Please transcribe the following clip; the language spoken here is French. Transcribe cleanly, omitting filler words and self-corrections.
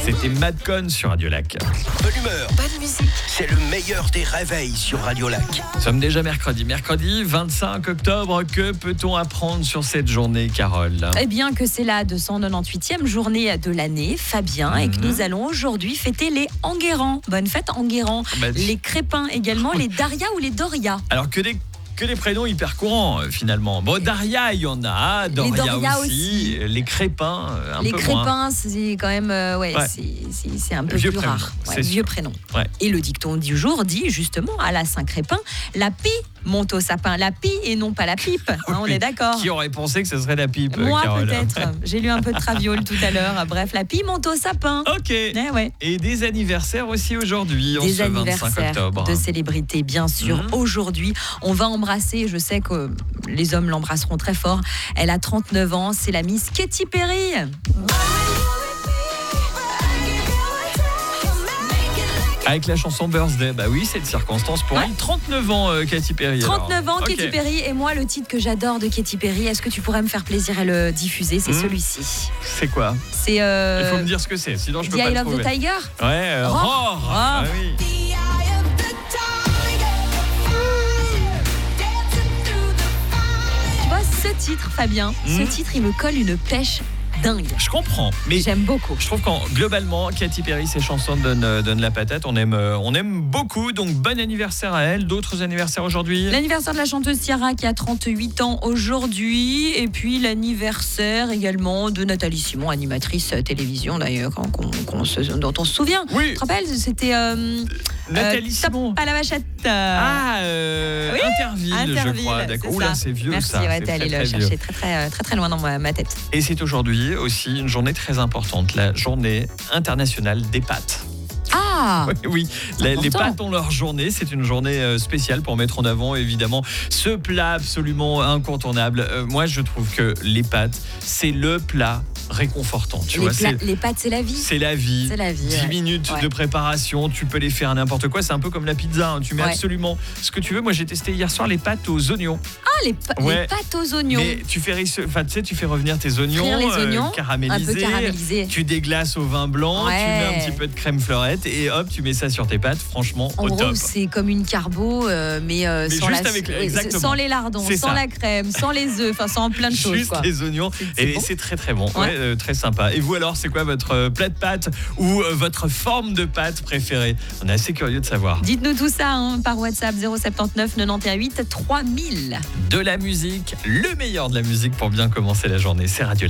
C'était Madcon sur Radio Lac. Bonne humeur, Bonne musique. c'est le meilleur des réveils sur Radio Lac. Nous sommes déjà mercredi 25 octobre. Que peut-on apprendre sur cette journée, Carole? Eh bien que c'est la 298e journée de l'année, Fabien, et que nous allons aujourd'hui fêter les Enguerrands. Bonne fête Enguerrands. Les Crépins également, les Daria ou les Doria. Alors que des prénoms hyper courants finalement. Bon, Daria, il y en a, Doria aussi. Les Crépins, un les peu Crépins, moins. c'est quand même, c'est un peu Vieux plus prénom, rare. c'est Vieux sûr. prénom. Ouais. Et le dicton du jour dit justement à la Saint-Crépin, la pie monte au sapin, la pie et non pas la pipe. Hein, on est d'accord. Qui aurait pensé que ce serait la pipe, Moi Carole? peut-être. J'ai lu un peu de Traviole tout à l'heure. Bref, la pie monte au sapin. Ok. Ouais. Et des anniversaires aussi aujourd'hui, en Des ce 25 anniversaires octobre. de célébrités, bien sûr. Aujourd'hui, on va embrasser, je sais que les hommes l'embrasseront très fort. Elle a 39 ans, c'est la Miss Katy Perry. Avec la chanson Birthday, bah oui, c'est de circonstance pour elle. 39 ans, Katy Perry. 39 ans, alors. Katy Ok. Perry. Et moi, le titre que j'adore de Katy Perry, est-ce que tu pourrais me faire plaisir et le diffuser? C'est celui-ci. C'est quoi? C'est Il faut me dire ce que c'est, sinon je peux The pas Eye le of trouver. the Tiger. Ouais, Roar. Roar. Roar. Ah oui. Tu vois, ce titre, Fabien, ce titre, il me colle une pêche dingue. Je comprends, mais J'aime beaucoup. je trouve qu'en globalement, Katy Perry, ses chansons donnent la patate. On aime beaucoup. Donc bon anniversaire à elle. D'autres anniversaires aujourd'hui? L'anniversaire de la chanteuse Ciara qui a 38 ans aujourd'hui. Et puis l'anniversaire également de Nathalie Simon, animatrice télévision d'ailleurs, dont on se souvient. Oui. Tu te rappelles? C'était Nathalie Simon. Top à la vachette. Oui, Interville, je Interville, crois. D'accord. c'est Oula, ça. c'est vieux. Merci, ça. ouais, C'est t'es allé très, le très chercher vieux. très loin dans ma tête. Et c'est aujourd'hui aussi une journée très importante, la journée internationale des pâtes. Ah, Oui, les important. pâtes ont leur journée. C'est une journée spéciale pour mettre en avant, évidemment, ce plat absolument incontournable. Moi, je trouve que les pâtes, c'est le plat réconfortant. Tu vois, les pâtes, c'est la vie. c'est la vie. C'est la vie, 10 ouais. minutes Ouais. de préparation, tu peux les faire à n'importe quoi. C'est un peu comme la pizza. Tu mets Ouais. absolument ce que tu veux. Moi, j'ai testé hier soir les pâtes aux oignons. Ah, les Ouais. pâtes aux oignons. Mais tu fais revenir tes oignons, Frire les oignons, caramélisés, un peu caramélisés. tu déglaces au vin blanc, Ouais. tu mets un petit peu de crème fleurette et hop, tu mets ça sur tes pâtes. Franchement, En au gros, top. c'est comme une carbo, mais sans, juste avec exactement. sans les lardons, C'est sans ça. la crème, sans les œufs, enfin sans plein de choses. Juste Quoi. les oignons C'est et bon. c'est très très bon, Ouais. très sympa. Et vous alors, c'est quoi votre plat de pâtes ou votre forme de pâte préférée? On est assez curieux de savoir. Dites-nous tout ça par WhatsApp 079 918 3000. De la musique, le meilleur de la musique pour bien commencer la journée, c'est Radio